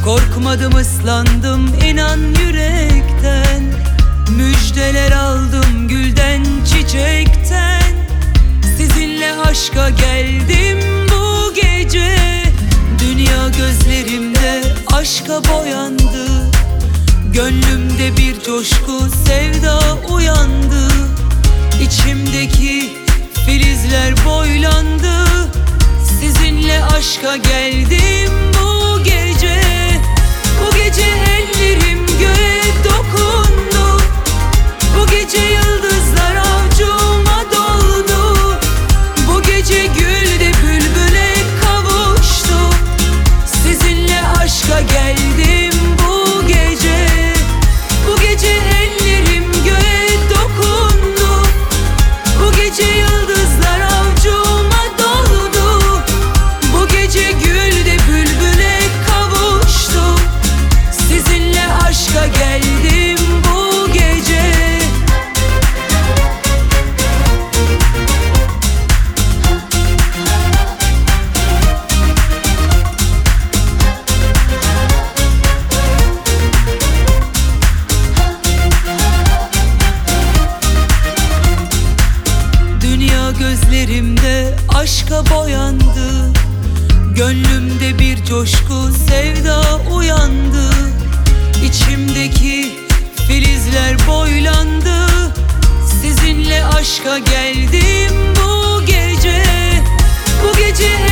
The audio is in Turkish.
Korkmadım, ıslandım inan yürekten. Müjdeler aldım gülden, çiçekten. Sizinle aşka geldim bu gece. Dünya gözlerimde aşka boyandı. Gönlümde bir coşku, sevda uyandı. İçimdeki filizler boylandı. Sizinle aşka geldim bu gece. Bu gece ellerim göğe dokundu. Bu gece yıldızlar avcuma doldu. Bu gece gül de bülbüle kavuştu. Sizinle aşka geldim bu gece. Bu gece ellerim göğe dokundu. Bu gece yıldızlar avcuma doldu. Bu gece gül de bülbüle kavuştu. Sizinle aşka geldim bu gece. Dünya gözlerimde aşka boyandı. Gönlümde bir coşku, sevda uyandı. İçimdeki filizler boylandı. Sizinle aşka geldim bu gece. Bu gece